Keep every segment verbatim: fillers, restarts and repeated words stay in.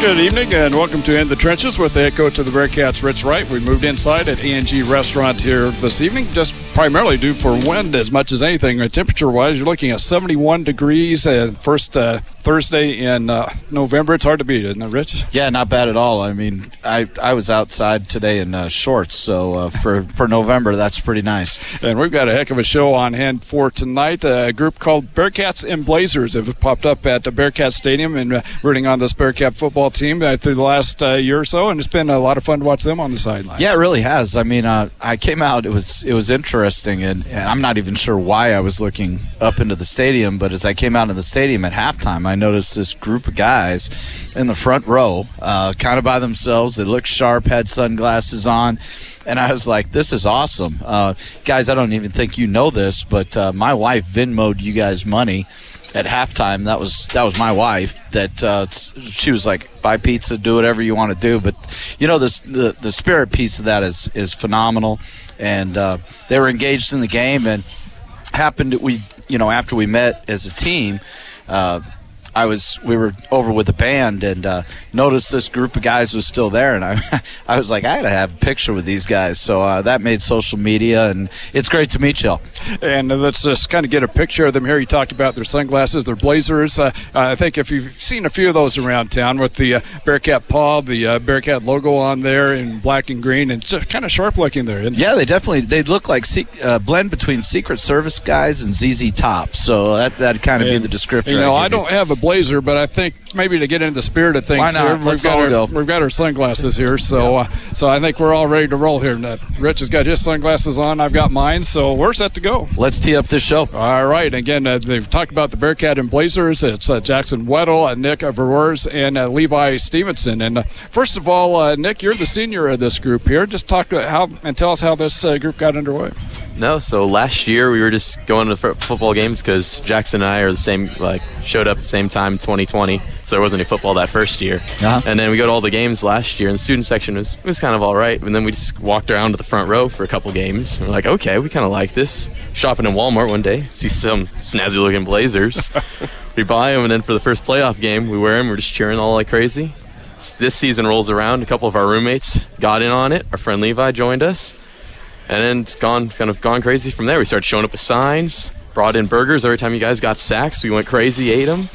Good evening and welcome to In the Trenches with the head coach of the Bearcats, Rich Wright. We moved inside at A and G Restaurant here this evening, just primarily due for wind as much as anything. Temperature-wise, you're looking at seventy-one degrees. Uh, first uh, Thursday in uh, November. It's hard to beat, isn't it, Rich? Yeah, not bad at all. I mean, I, I was outside today in uh, shorts, so uh, for, for November, that's pretty nice. And we've got a heck of a show on hand for tonight. A group called Bearcats and Blazers have popped up at the Bearcat Stadium and uh, rooting on this Bearcat football team uh, through the last uh, year or so, and it's been a lot of fun to watch them on the sidelines. Yeah, it really has. I mean, uh, I came out, it was it was interesting, and, and I'm not even sure why I was looking up into the stadium, but as I came out of the stadium at halftime, I noticed this group of guys in the front row, uh, kind of by themselves. They looked sharp, had sunglasses on, and I was like, this is awesome. Uh, guys, I don't even think you know this, but uh, my wife Venmo'd you guys money at halftime. That was that was my wife. That uh, she was like, buy pizza, do whatever you want to do. But you know, this, the the spirit piece of that is is phenomenal. And uh, they were engaged in the game. And happened that we, you know, after we met as a team, uh, I was we were over with the band and uh, noticed this group of guys was still there, and I I was like, I gotta have a picture with these guys. So uh, that made social media, and it's great to meet y'all. And uh, let's just kind of get a picture of them here. You talked about their sunglasses, their blazers. Uh, I think if you've seen a few of those around town with the uh, Bearcat paw, the uh, Bearcat logo on there in black and green, and just kind of sharp looking there. Isn't yeah, they definitely they look like a uh, blend between Secret Service guys and Z Z Top. So that that kind of be the description. You know, I don't have a blazer, but I think maybe to get into the spirit of things, why not? Here, we've Let's got all our, go. We've got our sunglasses here, so uh, so I think we're all ready to roll here. Uh, Rich has got his sunglasses on. I've got mine, so we're set to go. Let's tee up this show. All right. Again, uh, they've talked about the Bearcat and Blazers. It's uh, Jackson Weddle, uh, Nick Verwers, and uh, Levi Stevenson. And uh, first of all, uh, Nick, you're the senior of this group here. Just talk uh, how and tell us how this uh, group got underway. No, so last year we were just going to f- football games because Jackson and I are the same, like, showed up at the same time, twenty twenty, so there wasn't any football that first year. Uh-huh. And then we go to all the games last year, and the student section was, was kind of all right, and then we just walked around to the front row for a couple games, and we're like, okay, we kind of like this. Shopping in Walmart one day, see some snazzy-looking Blazers. We buy them, and then for the first playoff game, we wear them, we're just cheering all like crazy. This season rolls around, a couple of our roommates got in on it, our friend Levi joined us. And then it's gone, kind of gone crazy from there. We started showing up with signs, brought in burgers every time you guys got sacks. We went crazy, ate them.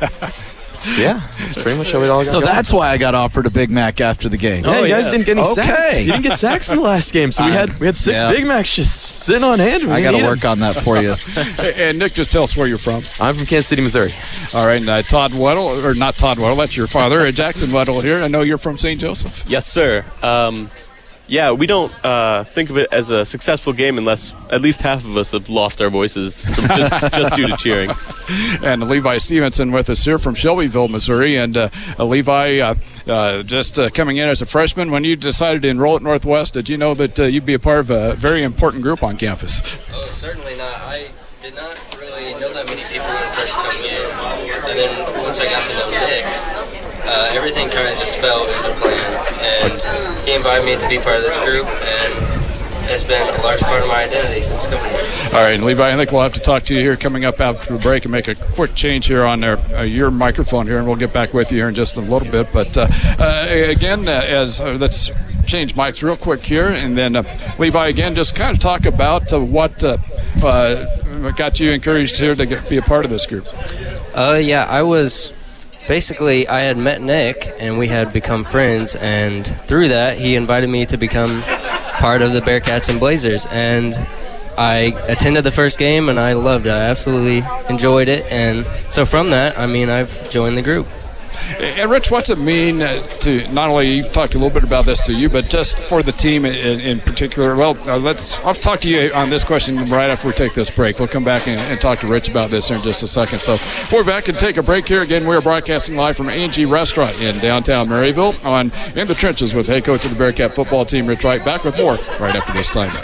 So yeah, that's pretty much how it all got So going. that's why I got offered a Big Mac after the game. Yeah, oh, you guys yeah. didn't get any okay. sacks. You didn't get sacks in the last game, so we had we had six yeah. Big Macs just sitting on hand. I got to work on that for you. And Nick, just tell us where you're from. I'm from Kansas City, Missouri. All right, and uh, Todd Weddle, or not Todd Weddle, that's your father, uh, Jackson Weddle here. I know you're from Saint Joseph. Yes, sir. Um, yeah, we don't uh, think of it as a successful game unless at least half of us have lost our voices from just, just due to cheering. And Levi Stevenson with us here from Shelbyville, Missouri. And uh, uh, Levi, uh, uh, just uh, coming in as a freshman, when you decided to enroll at Northwest, did you know that uh, you'd be a part of a very important group on campus? Oh, certainly not. I did not really know that many people when first coming in. And then once I got to know Nick, uh, everything kind of just fell into plan. And he invited me to be part of this group, and it's been a large part of my identity since coming here. All right, and Levi, I think we'll have to talk to you here coming up after the break and make a quick change here on their, uh, your microphone here, and we'll get back with you here in just a little bit. But uh, uh, again, uh, as uh, let's change mics real quick here, and then uh, Levi, again, just kind of talk about uh, what uh, uh, got you encouraged here to get, be a part of this group. Uh, yeah, I was basically, I had met Nick, and we had become friends, and through that, he invited me to become part of the Bearcats and Blazers, and I attended the first game, and I loved it. I absolutely enjoyed it, and so from that, I mean, I've joined the group. And Rich, what's it mean to not only, you talked a little bit about this to you, but just for the team in, in particular? Well, uh, let's, I'll talk to you on this question right after we take this break. We'll come back and, and talk to Rich about this here in just a second. So we're back and take a break here. Again, we're broadcasting live from A and G Restaurant in downtown Maryville on In the Trenches with head coach of the Bearcat football team, Rich Wright. Back with more right after this time.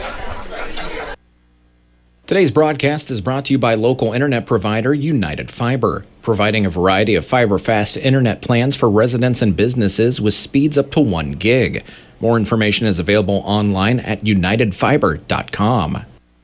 Today's broadcast is brought to you by local internet provider United Fiber, providing a variety of fiber-fast internet plans for residents and businesses with speeds up to one gig. More information is available online at united fiber dot com.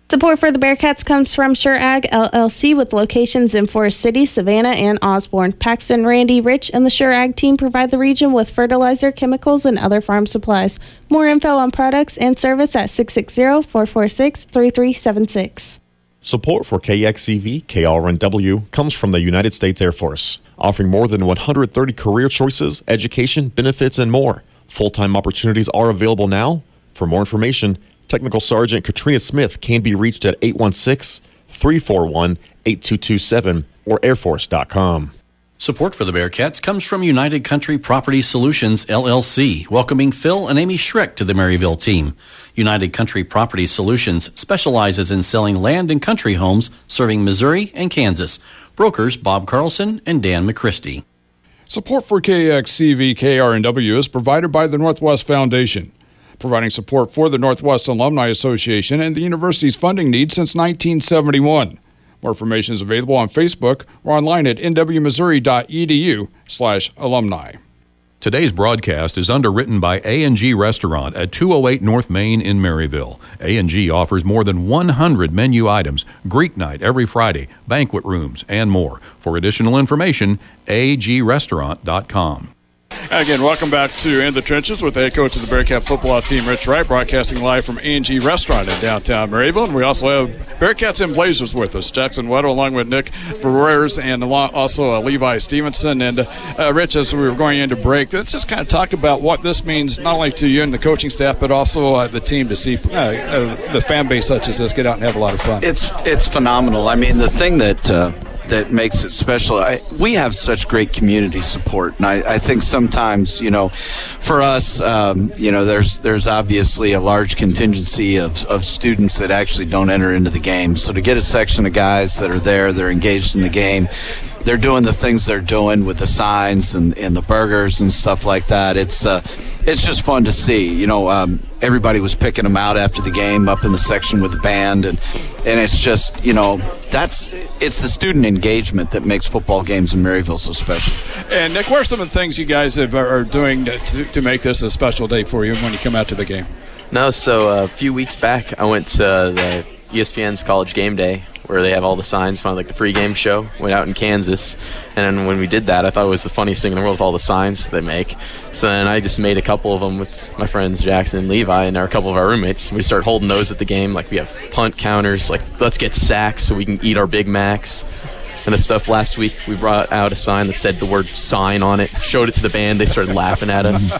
Support for the Bearcats comes from Sure Ag L L C with locations in Forest City, Savannah, and Osborne. Paxton, Randy, Rich, and the Sure Ag team provide the region with fertilizer, chemicals, and other farm supplies. More info on products and service at six six zero, four four six, three three seven six. Support for K X E V K R N W comes from the United States Air Force, offering more than one hundred thirty career choices, education, benefits, and more. Full-time opportunities are available now. For more information, Technical Sergeant Katrina Smith can be reached at eight one six, three four one, eight two two seven or air force dot com. Support for the Bearcats comes from United Country Property Solutions, L L C, welcoming Phil and Amy Schreck to the Maryville team. United Country Property Solutions specializes in selling land and country homes serving Missouri and Kansas. Brokers Bob Carlson and Dan McChristie. Support for K X C V K R N W is provided by the Northwest Foundation, providing support for the Northwest Alumni Association and the university's funding needs since nineteen seventy-one. More information is available on Facebook or online at n w missouri dot e d u slash alumni. Today's broadcast is underwritten by A and G Restaurant at two oh eight North Main in Maryville. A and G offers more than one hundred menu items, Greek night every Friday, banquet rooms, and more. For additional information, a g restaurant dot com. Again, welcome back to In the Trenches with the head coach of the Bearcat football team, Rich Wright, broadcasting live from A and G Restaurant in downtown Maryville. And we also have Bearcats and Blazers with us, Jackson Weddle along with Nick Ferreras and also uh, Levi Stevenson. And uh, Rich, as we were going into break, let's just kind of talk about what this means not only to you and the coaching staff, but also uh, the team to see uh, uh, the fan base such as this get out and have a lot of fun. It's, it's phenomenal. I mean, the thing that... Uh that makes it special. I, we have such great community support, and I, I think sometimes, you know, for us, um, you know, there's there's obviously a large contingency of, of students that actually don't enter into the game. So to get a section of guys that are there, they're engaged in the game, they're doing the things they're doing with the signs and, and the burgers and stuff like that. It's uh, it's just fun to see. You know, um, everybody was picking them out after the game up in the section with the band, and and it's just, you know, that's it's the student engagement that makes football games in Maryville so special. And Nick, what are some of the things you guys have, are doing to, to make this a special day for you when you come out to the game? No, so uh, a few weeks back, I went to the E S P N's College Game Day, where they have all the signs from like the pregame show. Went out in Kansas, and then when we did that, I thought it was the funniest thing in the world with all the signs they make. So then I just made a couple of them with my friends Jackson and Levi and our, a couple of our roommates. We started holding those at the game. Like we have punt counters, like let's get sacks so we can eat our Big Macs. And the stuff last week, we brought out a sign that said the word sign on it, showed it to the band, they started laughing at us.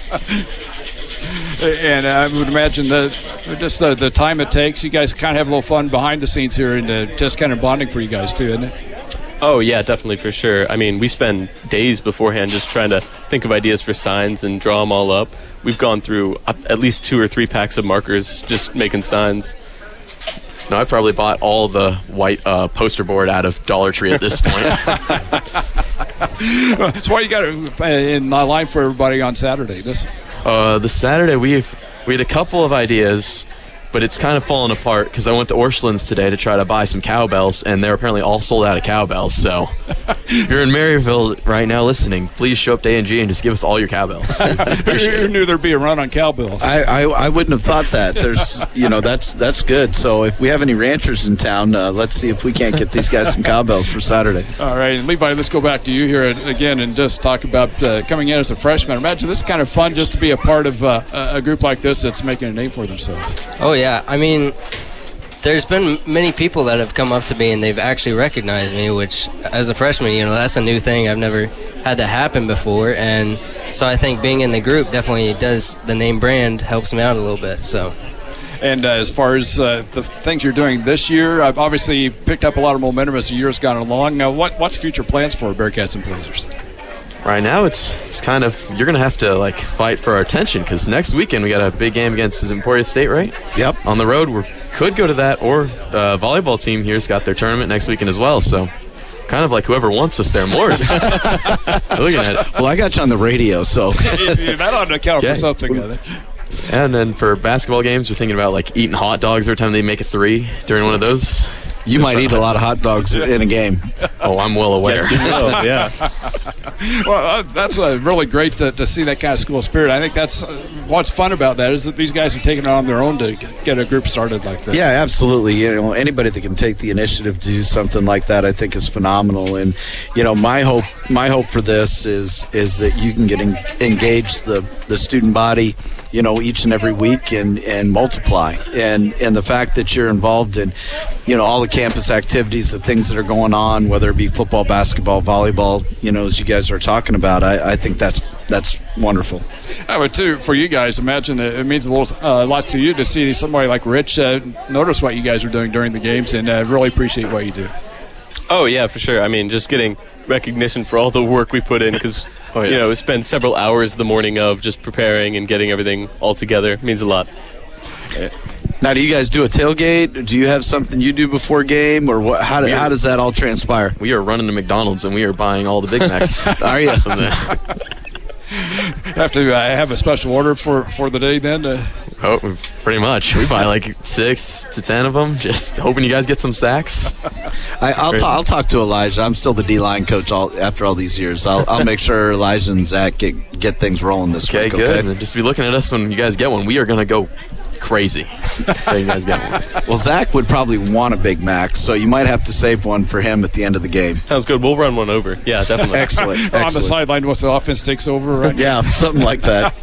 And I would imagine that just the, the time it takes, you guys kind of have a little fun behind the scenes here, and uh, just kind of bonding for you guys too, isn't it? Oh, yeah, definitely, for sure. I mean, we spend days beforehand just trying to think of ideas for signs and draw them all up. We've gone through at least two or three packs of markers just making signs. No, I probably bought all the white uh, poster board out of Dollar Tree at this point. That's why you got it in line for everybody on Saturday. This uh, the Saturday we've we had a couple of ideas, but it's kind of fallen apart because I went to Orchlands today to try to buy some cowbells, and they're apparently all sold out of cowbells. So if you're in Maryville right now listening, please show up to A and G and just give us all your cowbells. Who knew there'd be a run on cowbells? I, I, I wouldn't have thought that. There's, you know, that's that's good. So if we have any ranchers in town, uh, let's see if we can't get these guys some cowbells for Saturday. All right, and Levi, let's go back to you here again and just talk about uh, coming in as a freshman. Imagine this is kind of fun just to be a part of uh, a group like this that's making a name for themselves. Oh, yeah. I mean, there's been many people that have come up to me and they've actually recognized me, which as a freshman, you know, that's a new thing. I've never had that happen before. And so I think being in the group definitely does, the name brand helps me out a little bit. So. And uh, as far as uh, the things you're doing this year, I've obviously picked up a lot of momentum as the year's gone along. Now, what, what's future plans for Bearcats and Blazers? Right now, it's it's kind of, you're going to have to like fight for our attention because next weekend we got a big game against Emporia State, right? Yep. On the road, we could go to that, or the volleyball team here's got their tournament next weekend as well. So kind of like whoever wants us there more. Looking at it. Well, I got you on the radio, so. That ought to account for something. Uh, and then for basketball games, we're thinking about like eating hot dogs every time they make a three during one of those. You might eat a lot of hot dogs in a game. Oh, I'm well aware. Yes, you will, yeah. Well, uh, that's uh, really great to, to see that kind of school spirit. I think that's uh, what's fun about that is that these guys have taken it on their own to get a group started like this. Yeah, absolutely. You know, anybody that can take the initiative to do something like that, I think, is phenomenal. And you know, my hope, my hope for this is is that you can get en- engage the the student body, you know, each and every week and and multiply. And and the fact that you're involved in, you know, all the campus activities, the things that are going on, whether it be football, basketball, volleyball, you know, as you guys are talking about, I, I think that's that's wonderful. I would too. For you guys, imagine it, it means a little, uh, a lot to you to see somebody like Rich uh, notice what you guys are doing during the games and uh, really appreciate what you do. Oh yeah, for sure. I mean, just getting recognition for all the work we put in, because oh, yeah. you know, we spend several hours the morning of just preparing and getting everything all together. It means a lot. Yeah. Now, do you guys do a tailgate? Do you have something you do before game, or what, how, do, how does that all transpire? We are running to McDonald's and we are buying all the Big Macs. Are you? Have to uh, have a special order for, for the day then? Uh... Oh, pretty much. We buy like six to ten of them, just hoping you guys get some sacks. I, I'll, ta- I'll talk to Elijah. I'm still the D-line coach all, after all these years. I'll, I'll make sure Elijah and Zach get, get things rolling this okay, week. Good. Okay, good. And just be looking at us when you guys get one. We are going to go crazy. So you guys get one. Well, Zach would probably want a Big Mac, so you might have to save one for him at the end of the game. Sounds good. We'll run one over. Yeah, definitely. Excellent. Excellent. On the sideline once the offense takes over, right? Yeah, something like that.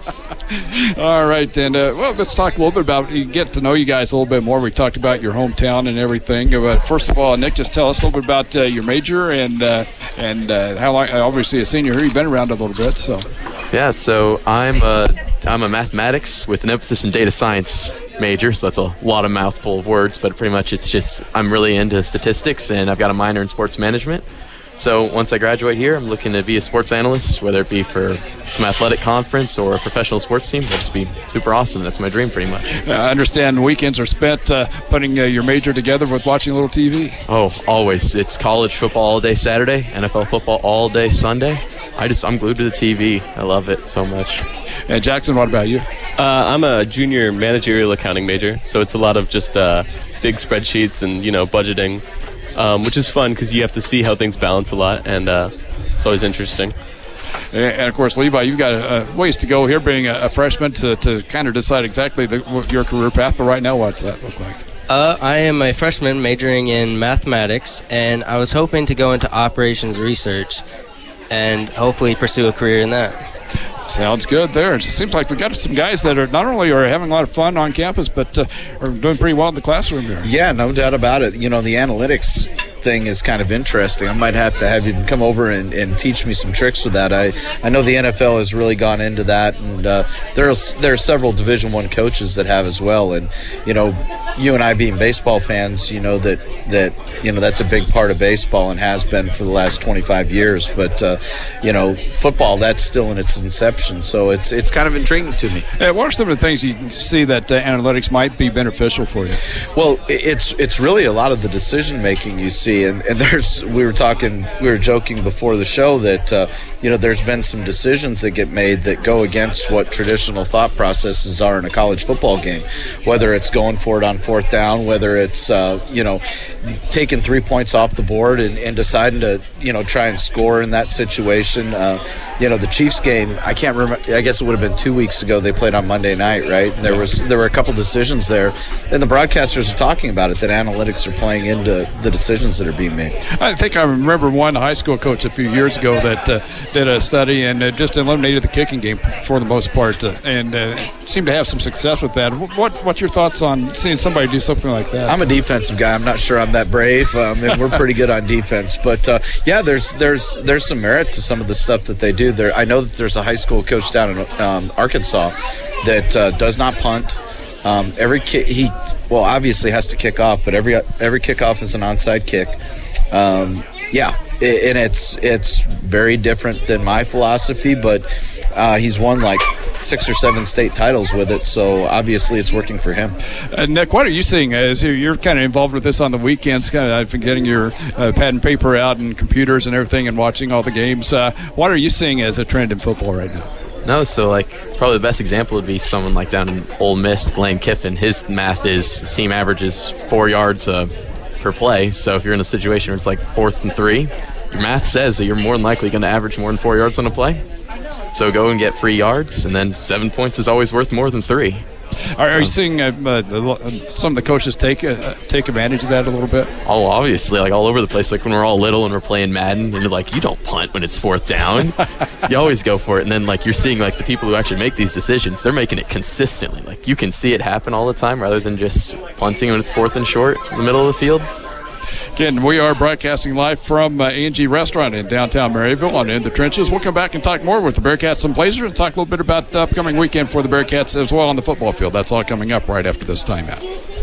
All right, and uh, well, let's talk a little bit about you get to know you guys a little bit more. We talked about your hometown and everything, but first of all, Nick, just tell us a little bit about uh, your major and uh, and uh, how long. Obviously, a senior here, you've been around a little bit, so. Yeah, so I'm a I'm a mathematics with an emphasis in data science major, so that's a lot of mouthful of words, but pretty much it's just I'm really into statistics, and I've got a minor in sports management. So once I graduate here, I'm looking to be a sports analyst, whether it be for some athletic conference or a professional sports team. That'd just be super awesome. That's my dream, pretty much. I understand weekends are spent uh, putting uh, your major together with watching a little T V. Oh, always. It's college football all day Saturday, N F L football all day Sunday. I just, I'm glued to the T V. I love it so much. And Jackson, what about you? Uh, I'm a junior managerial accounting major, so it's a lot of just uh, big spreadsheets and, you know, budgeting. Um, which is fun because you have to see how things balance a lot, and uh, it's always interesting. And, of course, Levi, you've got a, a ways to go here being a, a freshman to, to kind of decide exactly the, your career path, but right now, what's that look like? Uh, I am a freshman majoring in mathematics, and I was hoping to go into operations research and hopefully pursue a career in that. Sounds good there. It seems like we've got some guys that are not only are having a lot of fun on campus, but uh, are doing pretty well in the classroom here. Yeah, no doubt about it. You know, the analytics thing is kind of interesting. I might have to have you come over and, and teach me some tricks with that. I, I know the N F L has really gone into that, and uh, there's there are several Division One coaches that have as well. And you know, you and I being baseball fans, you know that that you know that's a big part of baseball and has been for the last twenty-five years. But uh, you know, football, that's still in its inception, so it's it's kind of intriguing to me. Yeah, what are some of the things you see that uh, analytics might be beneficial for you? Well, it's it's really a lot of the decision making you see. And, and there's, we were talking, we were joking before the show that, uh, you know, there's been some decisions that get made that go against what traditional thought processes are in a college football game. Whether it's going for it on fourth down, whether it's, uh, you know, taking three points off the board and, and deciding to, you know, try and score in that situation. Uh, you know, the Chiefs game, I can't remember, I guess it would have been two weeks ago. They played on Monday night, right? And there was, there were a couple decisions there. And the broadcasters are talking about it, that analytics are playing into the decisions that are being made. I think I remember one high school coach a few years ago that uh, did a study and uh, just eliminated the kicking game for the most part, uh, and uh, seemed to have some success with that. What What's your thoughts on seeing somebody do something like that? I'm a defensive guy. I'm not sure I'm that brave, um, and we're pretty good on defense. But uh, yeah, there's there's there's some merit to some of the stuff that they do. There, I know that there's a high school coach down in um, Arkansas that uh, does not punt. Um, every ki- he well obviously has to kick off, but every every kickoff is an onside kick. Um, yeah, it, and it's it's very different than my philosophy, but uh, he's won like six or seven state titles with it, so obviously it's working for him. Uh, Nick, what are you seeing as you're kind of involved with this on the weekends? Kind of, I've been getting your uh, pad and paper out and computers and everything, and watching all the games. Uh, what are you seeing as a trend in football right now? No, so like probably the best example would be someone like down in Ole Miss, Lane Kiffin. His math is his team averages four yards uh, per play. So if you're in a situation where it's like fourth and three, your math says that you're more than likely going to average more than four yards on a play. So go and get free yards, and then seven points is always worth more than three. Are, are you seeing uh, uh, some of the coaches take uh, take advantage of that a little bit? Oh, obviously, like all over the place. Like when we're all little and we're playing Madden, and you're like, you don't punt when it's fourth down. You always go for it. And then like you're seeing like the people who actually make these decisions, they're making it consistently. Like you can see it happen all the time, rather than just punting when it's fourth and short in the middle of the field. Again, we are broadcasting live from uh, A and G Restaurant in downtown Maryville on In the Trenches. We'll come back and talk more with the Bearcats and Blazers and talk a little bit about the upcoming weekend for the Bearcats as well on the football field. That's all coming up right after this timeout.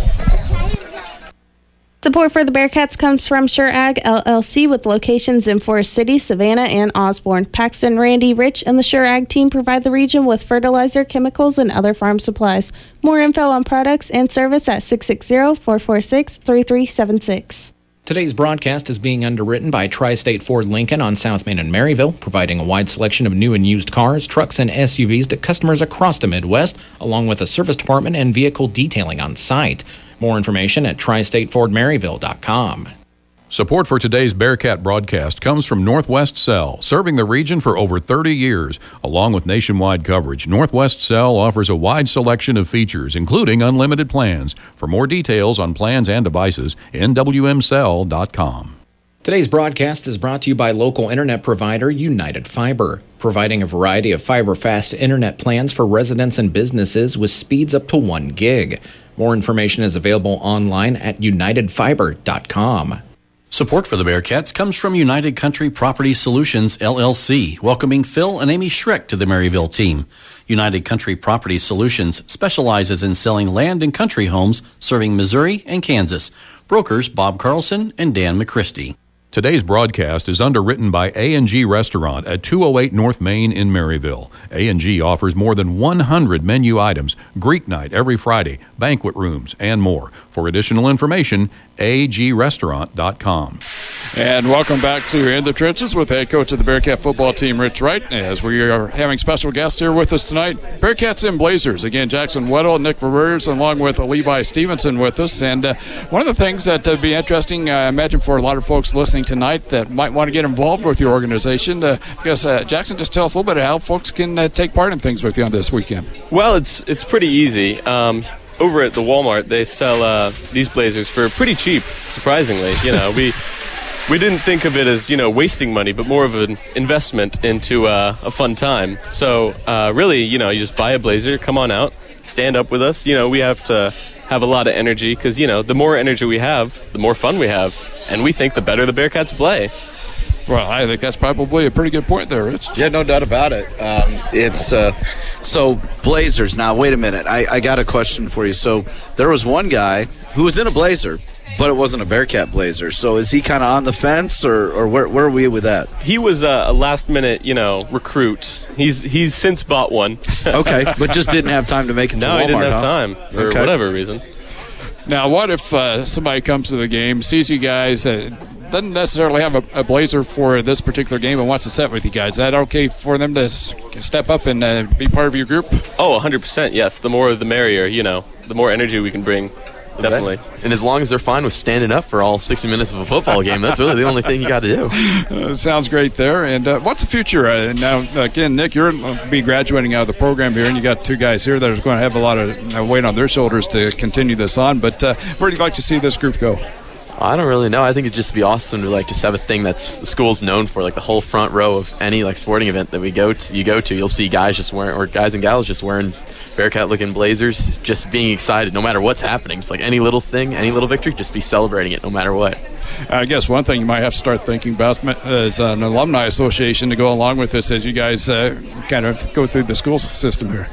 Support for the Bearcats comes from Sure Ag L L C with locations in Forest City, Savannah, and Osborne. Paxton, Randy, Rich, and the Sure Ag team provide the region with fertilizer, chemicals, and other farm supplies. More info on products and service at six six zero, four four six, three three seven six. Today's broadcast is being underwritten by Tri-State Ford Lincoln on South Main in Maryville, providing a wide selection of new and used cars, trucks, and S U Vs to customers across the Midwest, along with a service department and vehicle detailing on site. More information at tri state ford maryville dot com. Support for today's Bearcat broadcast comes from Northwest Cell, serving the region for over thirty years. Along with nationwide coverage, Northwest Cell offers a wide selection of features, including unlimited plans. For more details on plans and devices, N W M cell dot com. Today's broadcast is brought to you by local internet provider United Fiber, providing a variety of fiber-fast internet plans for residents and businesses with speeds up to one gig. More information is available online at united fiber dot com. Support for the Bearcats comes from United Country Property Solutions, L L C, welcoming Phil and Amy Schreck to the Maryville team. United Country Property Solutions specializes in selling land and country homes serving Missouri and Kansas. Brokers Bob Carlson and Dan McChristie. Today's broadcast is underwritten by A and G Restaurant at two oh eight North Main in Maryville. A and G offers more than one hundred menu items, Greek night every Friday, banquet rooms, and more. For additional information, a g restaurant dot com. And welcome back to In the Trenches with head coach of the Bearcat football team, Rich Wright, as we are having special guests here with us tonight, Bearcats and Blazers. Again, Jackson Weddle, Nick Verriers, along with Levi Stevenson with us. And uh, one of the things that would be interesting, uh, I imagine, for a lot of folks listening tonight that might want to get involved with your organization, uh, I guess, uh, Jackson, just tell us a little bit of how folks can uh, take part in things with you on this weekend. Well, it's it's pretty easy. Um, over at the Walmart, they sell uh, these Blazers for pretty cheap, surprisingly. You know, we we didn't think of it as, you know, wasting money, but more of an investment into uh, a fun time. So uh, really, you know, you just buy a Blazer, come on out, stand up with us. You know, we have to have a lot of energy because, you know, the more energy we have, the more fun we have. And we think the better the Bearcats play. Well, I think that's probably a pretty good point there, Rich. Yeah, no doubt about it. Um, it's uh, so Blazers. Now, wait a minute. I, I got a question for you. So there was one guy who was in a Blazer, but it wasn't a Bearcat Blazer. So is he kind of on the fence, or, or where, where are we with that? He was a, a last-minute, you know, recruit. He's he's since bought one. Okay, but just didn't have time to make it to no, Walmart. No, he didn't have huh? time for okay. whatever reason. Now, what if uh, somebody comes to the game, sees you guys, uh, doesn't necessarily have a, a Blazer for this particular game and wants to set with you guys? Is that okay for them to s- step up and uh, be part of your group? Oh, one hundred percent, yes. The more the merrier, you know. The more energy we can bring, definitely. And as long as they're fine with standing up for all sixty minutes of a football game, that's really the only thing you got to do. Uh, sounds great there. And uh, what's the future? Uh, now, again, Nick, you're going to be graduating out of the program here, and you got two guys here that are going to have a lot of uh, weight on their shoulders to continue this on. But uh, where do you like to see this group go? I don't really know. I think it'd just be awesome to like just have a thing that's the school's known for, like the whole front row of any like sporting event that we go to. You go to, you'll see guys just wearing, or guys and gals just wearing Bearcat-looking Blazers, just being excited no matter what's happening. It's like any little thing, any little victory, just be celebrating it no matter what. I guess one thing you might have to start thinking about is an alumni association to go along with this as you guys uh, kind of go through the school system here.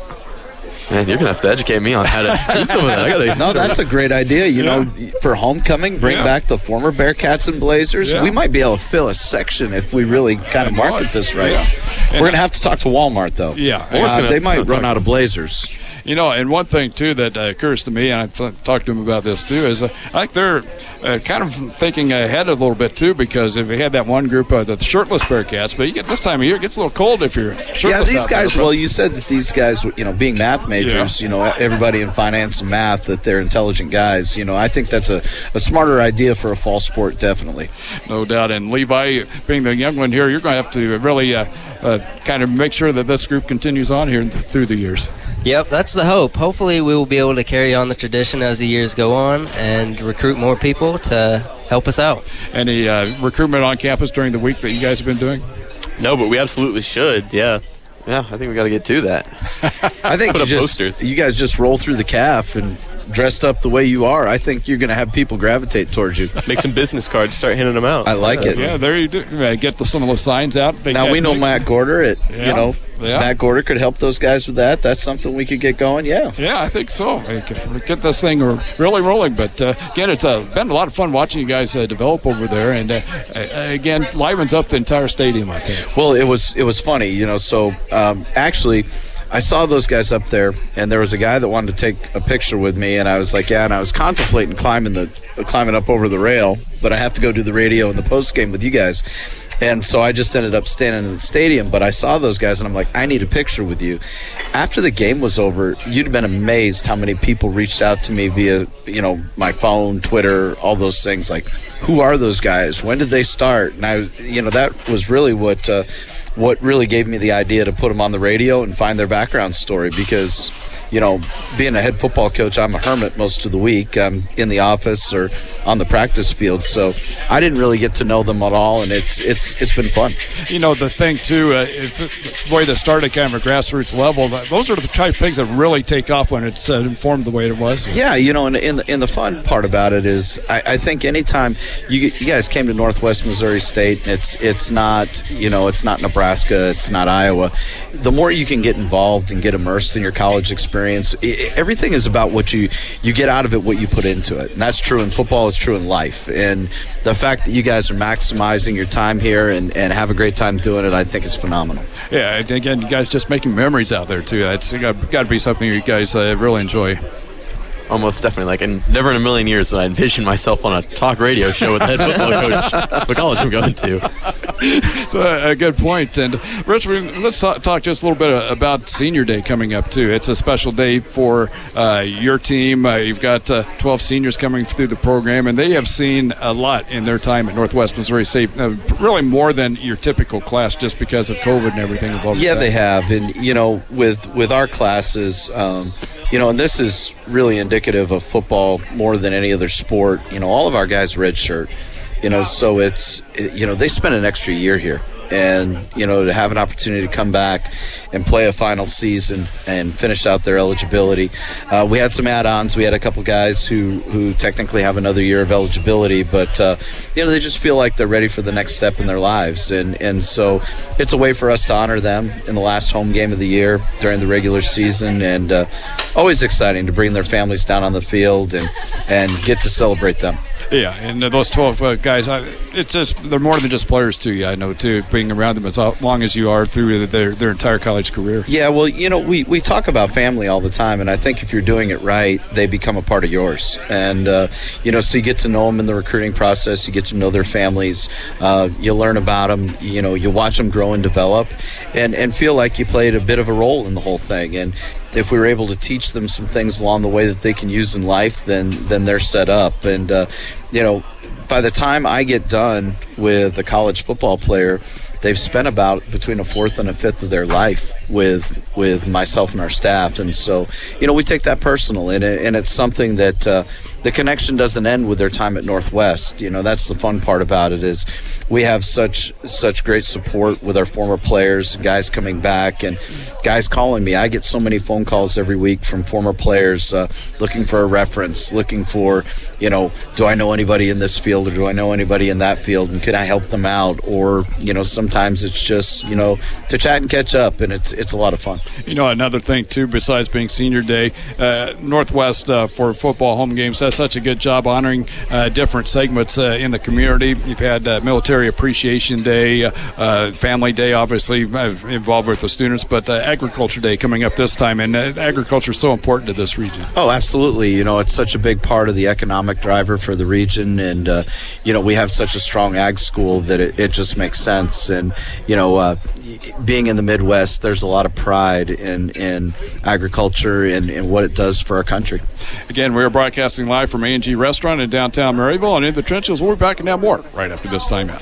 Man, you're going to have to educate me on how to do some of that. I gotta, no, that's a great idea. You yeah. know, for homecoming, bring yeah. back the former Bearcats and Blazers. Yeah. We might be able to fill a section if we really kind of market this right. Yeah. We're going to have to talk to Walmart, though. Yeah. Uh, gonna, they might run run out of Blazers. You know, and one thing, too, that uh, occurs to me, and I've th- talked to them about this, too, is uh, I think they're uh, kind of thinking ahead a little bit, too, because if we had that one group of the shirtless Bearcats, but you get this time of year, it gets a little cold if you're shirtless. Yeah, these out guys, there, well, you said that these guys, you know, being math majors, Yeah. you know, everybody in finance and math, that they're intelligent guys. You know, I think that's a, a smarter idea for a fall sport, definitely. No doubt. And Levi, being the young one here, you're going to have to really uh, uh, kind of make sure that this group continues on here th- through the years. Yep, that's the hope. Hopefully we will be able to carry on the tradition as the years go on and recruit more people to help us out. Any uh, recruitment on campus during the week that you guys have been doing? No, but we absolutely should, yeah. Yeah, I think we got to get to that. I think Put you, up just, posters. you guys just roll through the C A F and dressed up the way you are. I think you're going to have people gravitate towards you. Make some business cards, start handing them out. I like it. Yeah, there you do. Uh, get the, some of those signs out. They Now guys we know make- Matt Gorder. It Yeah. you know Yeah. Matt Gorder could help those guys with that. That's something we could get going. Yeah. Yeah, I think so. We could Get this thing really rolling. But uh, again, it's uh, been a lot of fun watching you guys uh, develop over there. And uh, uh, again, livens up the entire stadium, I think. Well, it was it was funny, you know. So um, actually, I saw those guys up there, and there was a guy that wanted to take a picture with me, and I was like, yeah. And I was contemplating climbing the climbing up over the rail, but I have to go do the radio and the post game with you guys. And so I just ended up standing in the stadium, but I saw those guys, and I'm like, I need a picture with you. After the game was over, you'd have been amazed how many people reached out to me via, you know, my phone, Twitter, all those things. Like, who are those guys? When did they start? And I, you know, that was really what uh, what really gave me the idea to put them on the radio and find their background story, because, you know, being a head football coach, I'm a hermit most of the week. I'm in the office or on the practice field, so I didn't really get to know them at all, and it's it's it's been fun. You know, the thing, too, uh, is the way that started kind of a grassroots level, those are the type of things that really take off when it's uh, informed the way it was. Yeah, you know, and, and, the, and the fun part about it is I, I think anytime you you guys came to Northwest Missouri State, it's it's not, you know, it's not Nebraska, it's not Iowa. The more you can get involved and get immersed in your college experience, it, everything is about what you, you get out of it, what you put into it. And that's true in football, it's true in life. And the fact that you guys are maximizing your time here and, and have a great time doing it, I think is phenomenal. Yeah, and again, you guys just making memories out there, too. That's got, got to be something you guys uh, really enjoy. Almost definitely. Like, and never in a million years would I envision myself on a talk radio show with the head football coach, the college I'm going to. It's a, a good point. And, Rich, we, let's talk, talk just a little bit about Senior Day coming up, too. It's a special day for uh, your team. Uh, you've got uh, twelve seniors coming through the program, and they have seen a lot in their time at Northwest Missouri State, uh, really more than your typical class just because of COVID and everything involved. Yeah, with that. they have. And, you know, with, with our classes, um, you know, and this is really indicative of football more than any other sport. You know, all of our guys redshirt, you know, so it's, you know, they spend an extra year here. And, you know, to have an opportunity to come back and play a final season and finish out their eligibility. Uh, we had some add-ons. We had a couple guys who, who technically have another year of eligibility, but, uh, you know, they just feel like they're ready for the next step in their lives. And, and so it's a way for us to honor them in the last home game of the year during the regular season. And uh, always exciting to bring their families down on the field and, and get to celebrate them. Yeah, and those twelve uh, guys, I, it's just they're more than just players to you, I know, too, being around them as long as you are through their, their entire college career. Yeah, well, you know, we, we talk about family all the time, and I think if you're doing it right, they become a part of yours. And, uh, you know, so you get to know them in the recruiting process, you get to know their families, uh, you learn about them, you know, you watch them grow and develop, and, and feel like you played a bit of a role in the whole thing. And if we were able to teach them some things along the way that they can use in life, then then they're set up. And, uh, you know, by the time I get done with a college football player, they've spent about between a fourth and a fifth of their life with with myself and our staff. And so, you know, we take that personal, and, it, and it's something that uh, the connection doesn't end with their time at Northwest. You know, that's the fun part about it is we have such such great support with our former players, guys coming back, and guys calling me. I get so many phone calls every week from former players uh, looking for a reference, looking for, you know, do I know anybody in this field or do I know anybody in that field, and can I help them out? Or, you know, sometimes it's just, you know, to chat and catch up, and it's it's a lot of fun. You know, another thing, too, besides being Senior Day, uh, Northwest uh, for football home games does such a good job honoring uh, different segments uh, in the community. You've had uh, Military Appreciation Day, uh, uh, Family Day, obviously uh, involved with the students, but uh, Agriculture Day coming up this time, and uh, agriculture is so important to this region. Oh, absolutely. You know, it's such a big part of the economic driver for the region, and uh, you know, we have such a strong ag school that it, it just makes sense. And you know, uh, being in the Midwest, there's a lot of pride in, in agriculture and, and what it does for our country. Again, we are broadcasting live from A and G Restaurant in downtown Maryville, and In the Trenches. We'll be back and have more right after this timeout.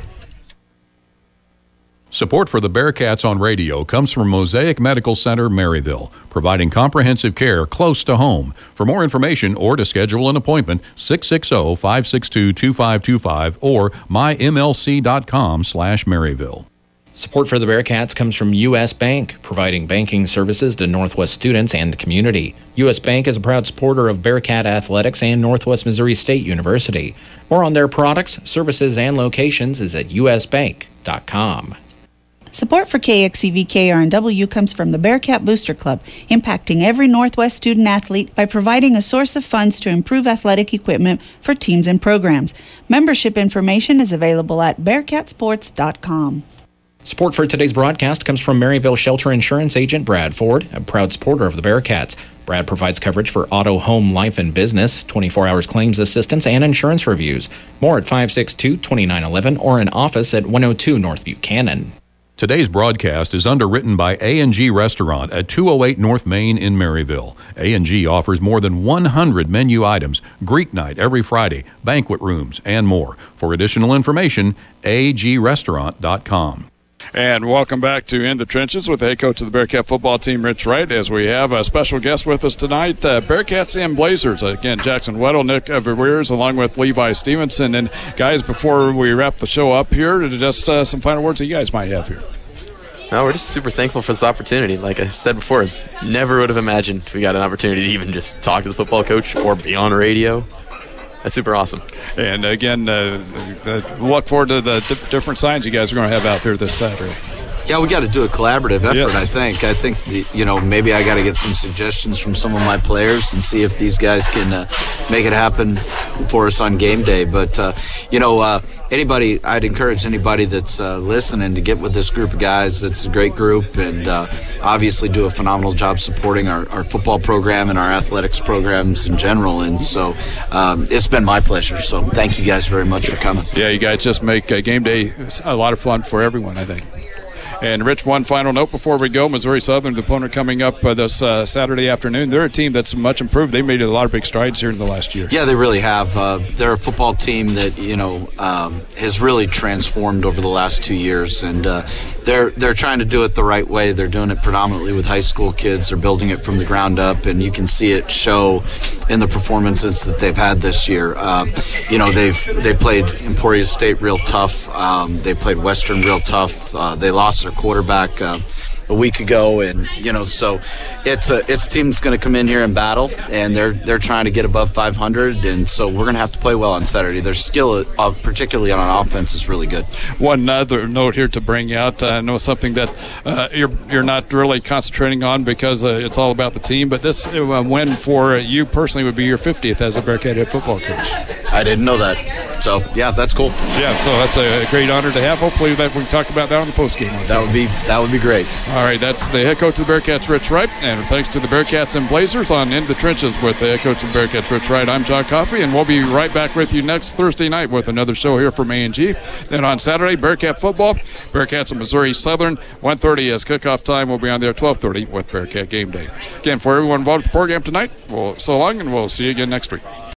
Support for the Bearcats on radio comes from Mosaic Medical Center, Maryville, providing comprehensive care close to home. For more information or to schedule an appointment, six six zero, five six two, two five two five or my m l c dot com slash Maryville. Support for the Bearcats comes from U S. Bank, providing banking services to Northwest students and the community. U S. Bank is a proud supporter of Bearcat Athletics and Northwest Missouri State University. More on their products, services, and locations is at u s bank dot com. Support for K X E V K R N W comes from the Bearcat Booster Club, impacting every Northwest student athlete by providing a source of funds to improve athletic equipment for teams and programs. Membership information is available at bearcat sports dot com. Support for today's broadcast comes from Maryville Shelter Insurance Agent Brad Ford, a proud supporter of the Bearcats. Brad provides coverage for auto, home, life, and business, twenty-four hours claims assistance, and insurance reviews. More at five six two, two nine one one or in office at one oh two North Buchanan. Today's broadcast is underwritten by A and G Restaurant at two oh eight North Main in Maryville. A and G offers more than one hundred menu items, Greek night every Friday, banquet rooms, and more. For additional information, a g restaurant dot com. And welcome back to In the Trenches with the head coach of the Bearcat football team, Rich Wright, as we have a special guest with us tonight, uh, Bearcats and Blazers. Again, Jackson Weddle, Nick Verweers, along with Levi Stevenson. And guys, before we wrap the show up here, just uh, some final words that you guys might have here. No, we're just super thankful for this opportunity. Like I said before, never would have imagined we got an opportunity to even just talk to the football coach or be on radio. That's super awesome. And again, uh, uh, look forward to the di- different signs you guys are going to have out there this Saturday. Yeah, we got to do a collaborative effort, Yes. I think. I think, the, you know, maybe I got to get some suggestions from some of my players and see if these guys can uh, make it happen for us on game day. But, uh, you know, uh, anybody, I'd encourage anybody that's uh, listening to get with this group of guys. It's a great group and uh, obviously do a phenomenal job supporting our, our football program and our athletics programs in general. And so um, it's been my pleasure. So thank you guys very much for coming. Yeah, you guys just make uh, game day a lot of fun for everyone, I think. And, Rich, one final note before we go. Missouri Southern, the opponent coming up uh, this uh, Saturday afternoon. They're a team that's much improved. They've made a lot of big strides here in the last year. Yeah, they really have. Uh, they're a football team that, you know, um, has really transformed over the last two years. And uh, they're they're trying to do it the right way. They're doing it predominantly with high school kids. They're building it from the ground up, and you can see it show in the performances that they've had this year. Uh, you know, they've they played Emporia State real tough. Um, they played Western real tough. Uh, they lost their quarterback uh, a week ago, and you know, so it's a it's a team that's going to come in here and battle, and they're they're trying to get above five hundred, and so we're going to have to play well on Saturday. Their skill, uh, particularly on an offense, is really good. One other note here to bring out. I know something that uh, you're you're not really concentrating on because uh, it's all about the team, but this uh, win for you personally would be your fiftieth as a Bearcat head football coach. I didn't know that. So, yeah, that's cool. Yeah, so that's a great honor to have. Hopefully that we can talk about that on the postgame. That would be that would be great. All right, that's the head coach of the Bearcats, Rich Wright. And thanks to the Bearcats and Blazers on In the Trenches with the head coach of the Bearcats, Rich Wright. I'm John Coffey, and we'll be right back with you next Thursday night with another show here from A and G. Then on Saturday, Bearcat football. Bearcats and Missouri Southern. one thirty is kickoff time. We'll be on there at twelve thirty with Bearcat Game Day. Again, for everyone involved with the program tonight, well, so long, and we'll see you again next week.